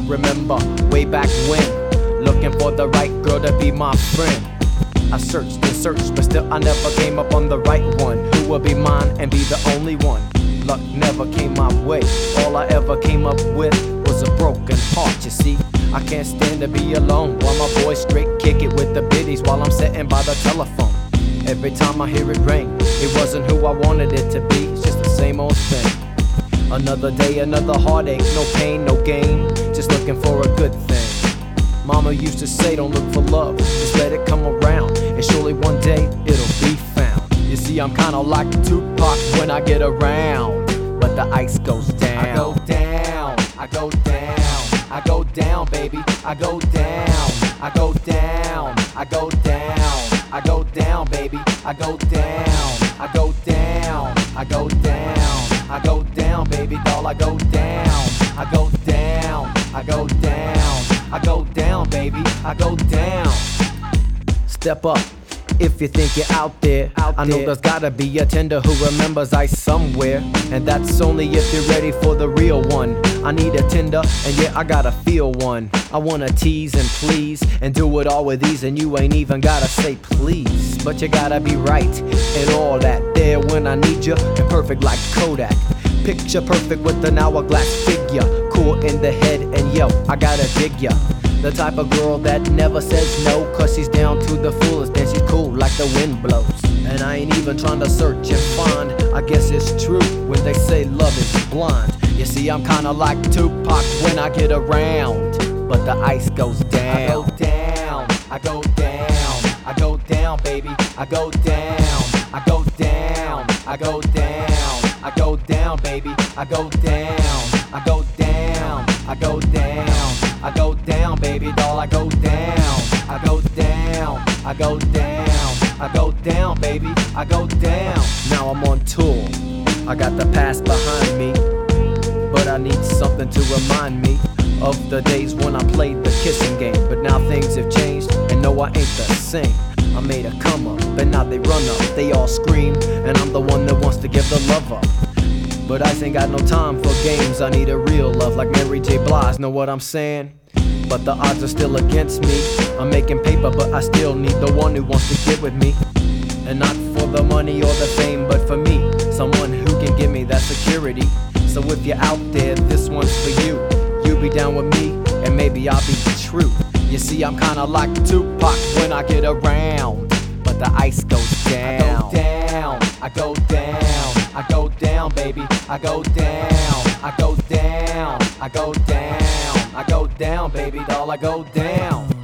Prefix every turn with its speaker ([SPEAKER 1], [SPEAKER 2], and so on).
[SPEAKER 1] remember way back when, looking for the right girl to be my friend. I searched and searched, but still I never came up on the right one, who would be mine and be the only one. Luck never came my way. All I ever came up with was a broken heart, you see. I can't stand to be alone while my boys straight kick it with the biddies while I'm sitting by the telephone. Every time I hear it ring, it wasn't who I wanted it to be. It's just the same old thing. Another day, another heartache, no pain, no gain, just looking for a good thing. Mama used to say, don't look for love, just let it come around, and surely one day it'll be found. You see, I'm kinda like Tupac when I get around, but the ice goes down. I go down, I go down, I go down, baby, I go down, I go down, I go down, I go down, baby, I go down, I go down, I go down, I go down, baby doll, I go down, I go down, I go down, I go down, baby, I go down. Step up if you think you're out there. I know there's gotta be a tender who remembers ice somewhere, and that's only if you're ready for the real one. I need a tender, and yeah, I gotta feel one. I wanna tease and please and do it all with ease, and you ain't even gotta say please, but you gotta be right and all that. There when I need you, and perfect like Kodak. Picture perfect with an hourglass figure, cool in the head, and yo, I gotta dig ya. The type of girl that never says no, cause she's down to the fullest and she's cool like the wind blows. And I ain't even trying to search and find, I guess it's true when they say love is blind. You see, I'm kinda like Tupac when I get around, but the ice goes down. I go down, I go down, I go down, baby, I go down, I go down, I go down, I go down, baby, I go down, I go down, I go down, I go down, baby doll, I go down, I go down, I go down, I go down, baby, I go down. Now I'm on tour, I got the past behind me, but I need something to remind me of the days when I played the kissing game. But now things have changed, and no, I ain't the same. I made a come up, but now they run up, they all scream, and I'm the one that wants to give the love up. But I ain't got no time for games, I need a real love like Mary J. Blige, know what I'm saying? But the odds are still against me. I'm making paper, but I still need the one who wants to get with me. And not for the money or the fame, but for me, someone who can give me that security. So if you're out there, this one's for you. You be down with me, and maybe I'll be true. You see, I'm kinda like Tupac when I get around, but the ice goes down. I go down, I go down, I go down, baby, I go down, I go down, I go down, I go down, baby doll, I go down.